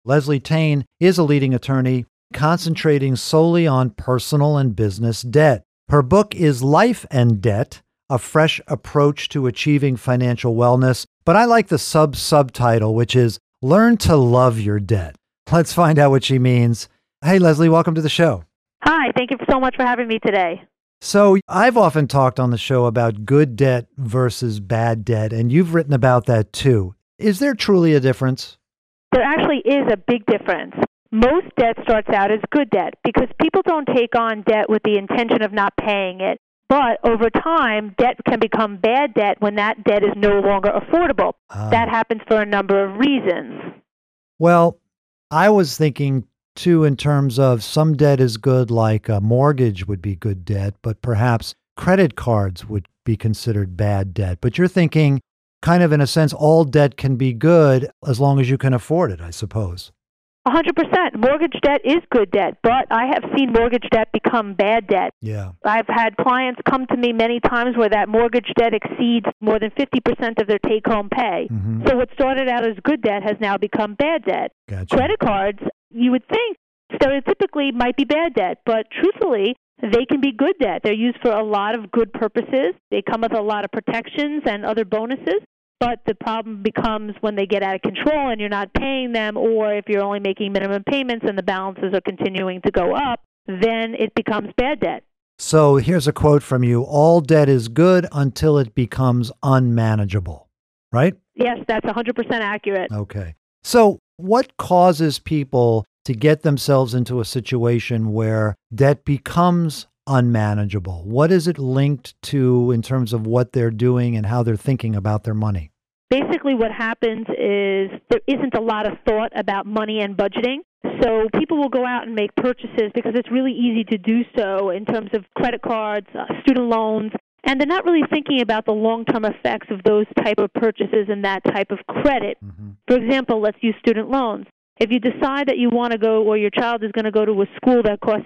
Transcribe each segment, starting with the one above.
Leslie Tane is a leading attorney concentrating solely on personal and business debt. Her book is Life and Debt, A Fresh Approach to Achieving Financial Wellness. But I like the subtitle, which is Learn to Love Your Debt. Let's find out what she means. Hey, Leslie, welcome to the show. Hi, thank you so much for having me today. So I've often talked on the show about good debt versus bad debt, and you've written about that too. Is there truly a difference? There actually is a big difference. Most debt starts out as good debt because people don't take on debt with the intention of not paying it. But over time, debt can become bad debt when that debt is no longer affordable. That happens for a number of reasons. Well, I was thinking too in terms of some debt is good, like a mortgage would be good debt, but perhaps credit cards would be considered bad debt. But you're thinking kind of in a sense, all debt can be good as long as you can afford it, I suppose. 100%. Mortgage debt is good debt, but I have seen mortgage debt become bad debt. Yeah. I've had clients come to me many times where that mortgage debt exceeds more than 50% of their take-home pay. Mm-hmm. So what started out as good debt has now become bad debt. Gotcha. Credit cards, you would think, stereotypically might be bad debt, but truthfully, they can be good debt. They're used for a lot of good purposes. They come with a lot of protections and other bonuses. But the problem becomes when they get out of control and you're not paying them, or if you're only making minimum payments and the balances are continuing to go up, then it becomes bad debt. So here's a quote from you. All debt is good until it becomes unmanageable, right? Yes, that's 100% accurate. Okay. So what causes people to get themselves into a situation where debt becomes unmanageable? What is it linked to in terms of what they're doing and how they're thinking about their money? Basically, what happens is there isn't a lot of thought about money and budgeting. So people will go out and make purchases because it's really easy to do so in terms of credit cards, student loans, and they're not really thinking about the long-term effects of those type of purchases and that type of credit. Mm-hmm. For example, let's use student loans. If you decide that you want to go or your child is going to go to a school that costs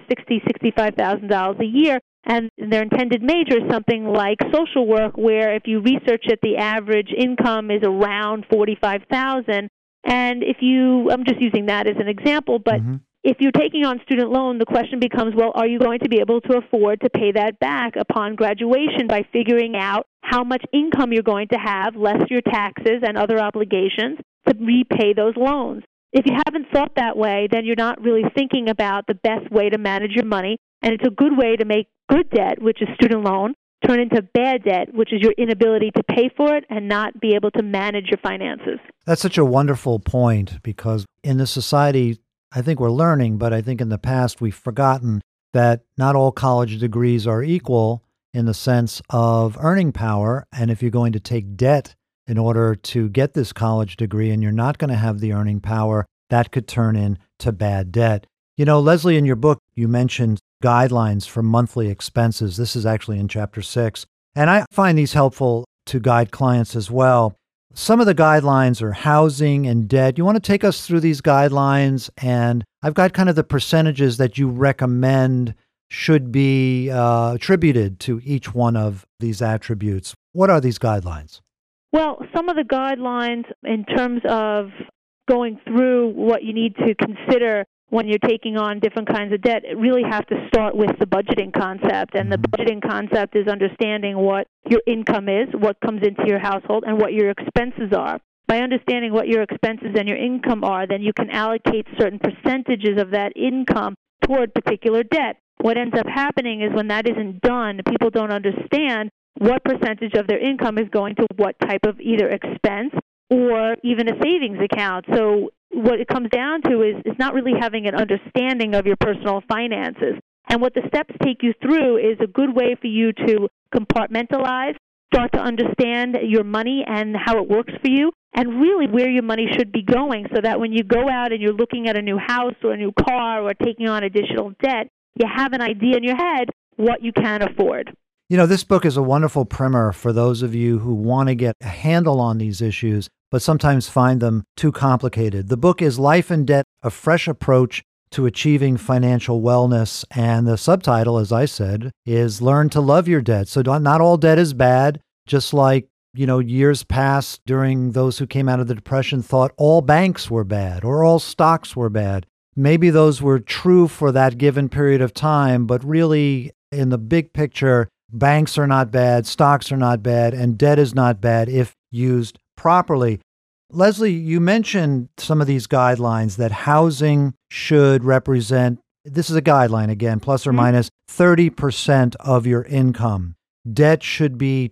$65,000 a year, and their intended major is something like social work, where if you research it, the average income is around $45,000. And I'm just using that as an example, but if you're taking on student loan, the question becomes, well, are you going to be able to afford to pay that back upon graduation by figuring out how much income you're going to have, less your taxes and other obligations, to repay those loans? If you haven't thought that way, then you're not really thinking about the best way to manage your money, and it's a good way to make good debt, which is student loan, turn into bad debt, which is your inability to pay for it and not be able to manage your finances. That's such a wonderful point, because in the society, I think we're learning, but I think in the past we've forgotten that not all college degrees are equal in the sense of earning power. And if you're going to take debt in order to get this college degree and you're not going to have the earning power, that could turn into bad debt. You know, Leslie, in your book, you mentioned guidelines for monthly expenses. This is actually in chapter 6. And I find these helpful to guide clients as well. Some of the guidelines are housing and debt. You want to take us through these guidelines? And I've got kind of the percentages that you recommend should be attributed to each one of these attributes. What are these guidelines? Well, some of the guidelines in terms of going through what you need to consider when you're taking on different kinds of debt really have to start with the budgeting concept. And the budgeting concept is understanding what your income is, what comes into your household, and what your expenses are. By understanding what your expenses and your income are, then you can allocate certain percentages of that income toward particular debt. What ends up happening is when that isn't done, people don't understand what percentage of their income is going to what type of either expense or even a savings account. So what it comes down to is not really having an understanding of your personal finances. And what the steps take you through is a good way for you to compartmentalize, start to understand your money and how it works for you, and really where your money should be going, so that when you go out and you're looking at a new house or a new car or taking on additional debt, you have an idea in your head what you can afford. You know, this book is a wonderful primer for those of you who want to get a handle on these issues, but sometimes find them too complicated. The book is Life and Debt, A Fresh Approach to Achieving Financial Wellness. And the subtitle, as I said, is Learn to Love Your Debt. So not all debt is bad, just like Years past during those who came out of the Depression thought all banks were bad or all stocks were bad. Maybe those were true for that given period of time, but really in the big picture, banks are not bad, stocks are not bad, and debt is not bad if used properly. Leslie, you mentioned some of these guidelines that housing should represent, this is a guideline again, plus or minus 30% of your income. Debt should be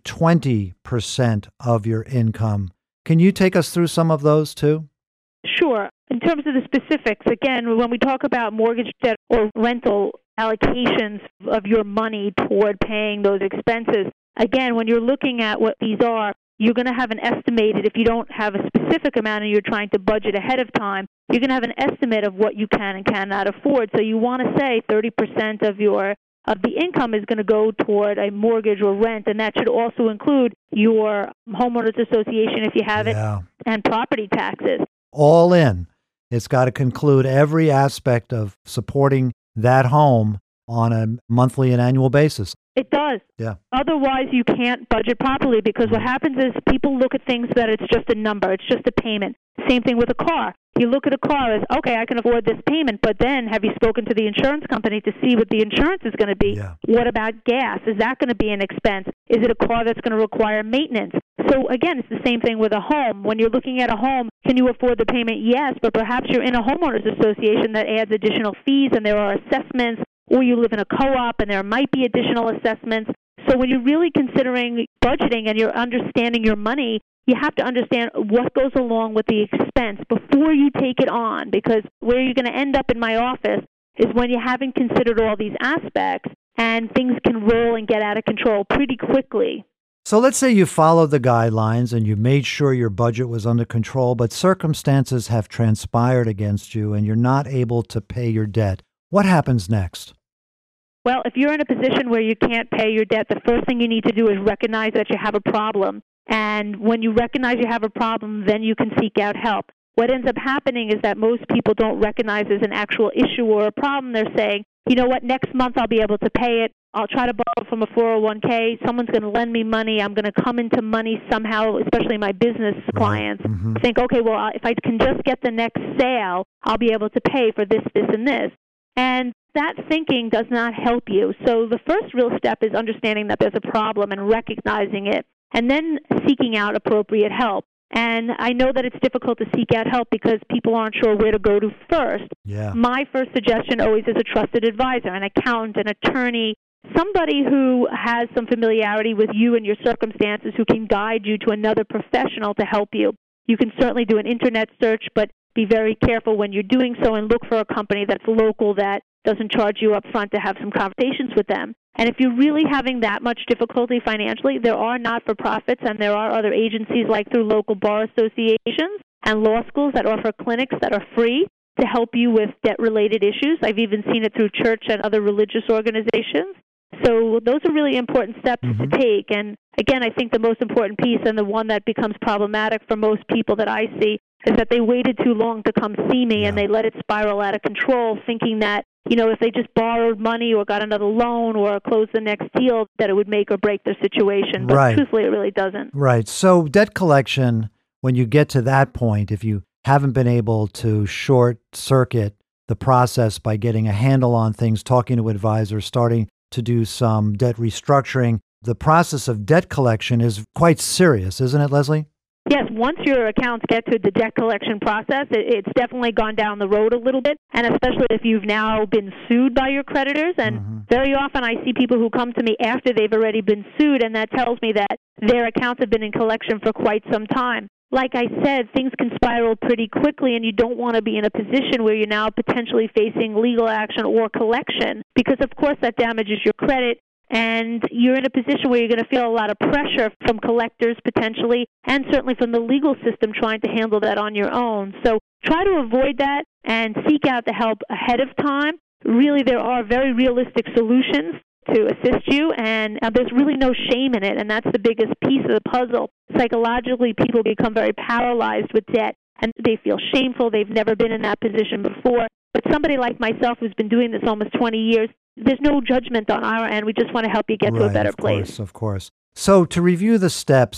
20% of your income. Can you take us through some of those too? Sure. In terms of the specifics, again, when we talk about mortgage debt or rental allocations of your money toward paying those expenses, again, when you're looking at what these are, you're going to have an estimated, if you don't have a specific amount and you're trying to budget ahead of time, you're going to have an estimate of what you can and cannot afford. So you want to say 30% of the income is going to go toward a mortgage or rent, and that should also include your homeowners association if you have it, and property taxes. All in. It's got to conclude every aspect of supporting that home on a monthly and annual basis. It does. Yeah. Otherwise, you can't budget properly because what happens is people look at things that it's just a number, it's just a payment. Same thing with a car. You look at a car as, okay, I can afford this payment, but then have you spoken to the insurance company to see what the insurance is going to be? Yeah. What about gas? Is that going to be an expense? Is it a car that's going to require maintenance? So again, it's the same thing with a home. When you're looking at a home, can you afford the payment? Yes, but perhaps you're in a homeowners association that adds additional fees and there are assessments, or you live in a co-op and there might be additional assessments. So when you're really considering budgeting and you're understanding your money, you have to understand what goes along with the expense before you take it on, because where you're going to end up in my office is when you haven't considered all these aspects and things can roll and get out of control pretty quickly. So let's say you followed the guidelines and you made sure your budget was under control, but circumstances have transpired against you and you're not able to pay your debt. What happens next? Well, if you're in a position where you can't pay your debt, the first thing you need to do is recognize that you have a problem. And when you recognize you have a problem, then you can seek out help. What ends up happening is that most people don't recognize as an actual issue or a problem. They're saying, you know what, next month I'll be able to pay it. I'll try to borrow from a 401k. Someone's going to lend me money. I'm going to come into money somehow, especially my business clients. Mm-hmm. Think, okay, well, if I can just get the next sale, I'll be able to pay for this, this, and this. And that thinking does not help you. So the first real step is understanding that there's a problem and recognizing it, and then seeking out appropriate help. And I know that it's difficult to seek out help because people aren't sure where to go to first. Yeah. My first suggestion always is a trusted advisor, an accountant, an attorney, somebody who has some familiarity with you and your circumstances who can guide you to another professional to help you. You can certainly do an internet search, but be very careful when you're doing so and look for a company that's local that doesn't charge you up front to have some conversations with them. And if you're really having that much difficulty financially, there are not-for-profits and there are other agencies like through local bar associations and law schools that offer clinics that are free to help you with debt-related issues. I've even seen it through church and other religious organizations. So those are really important steps to take. And again, I think the most important piece and the one that becomes problematic for most people that I see is that they waited too long to come see me and they let it spiral out of control, thinking that, you know, if they just borrowed money or got another loan or closed the next deal, that it would make or break their situation. But truthfully, it really doesn't. Right. So debt collection, when you get to that point, if you haven't been able to short circuit the process by getting a handle on things, talking to advisors, starting to do some debt restructuring, the process of debt collection is quite serious, isn't it, Leslie? Yes, once your accounts get to the debt collection process, it's definitely gone down the road a little bit, and especially if you've now been sued by your creditors. And very often I see people who come to me after they've already been sued, and that tells me that their accounts have been in collection for quite some time. Like I said, things can spiral pretty quickly, and you don't want to be in a position where you're now potentially facing legal action or collection, because of course that damages your credit. And you're in a position where you're going to feel a lot of pressure from collectors potentially, and certainly from the legal system trying to handle that on your own. So try to avoid that and seek out the help ahead of time. Really, there are very realistic solutions to assist you, and there's really no shame in it, and that's the biggest piece of the puzzle. Psychologically, people become very paralyzed with debt, and they feel shameful. They've never been in that position before. But somebody like myself who's been doing this almost 20 years, there's no judgment on our end. We just want to help you get to a better place. Of course. So to review the steps,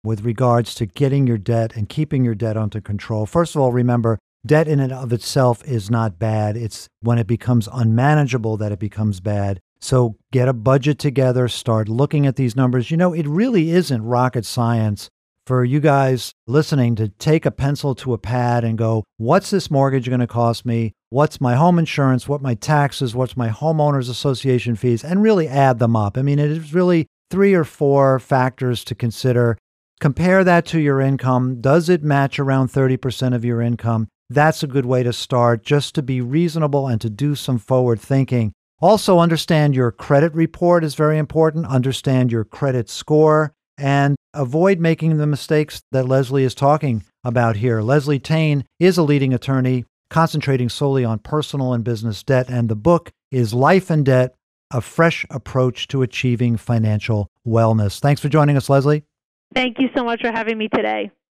with regards to getting your debt and keeping your debt under control. First of all, remember, debt in and of itself is not bad. It's when it becomes unmanageable that it becomes bad. So get a budget together, start looking at these numbers. You know, it really isn't rocket science for you guys listening to take a pencil to a pad and go, what's this mortgage going to cost me? What's my home insurance? What my taxes? What's my homeowners association fees? And really add them up. I mean, it is really 3 or 4 factors to consider. Compare that to your income. Does it match around 30% of your income? That's a good way to start, just to be reasonable and to do some forward thinking. Also, understand your credit report is very important. Understand your credit score and avoid making the mistakes that Leslie is talking about here. Leslie Tane is a leading attorney concentrating solely on personal and business debt, and the book is Life and Debt, A Fresh Approach to Achieving Financial Wellness. Thanks for joining us, Leslie. Thank you so much for having me today.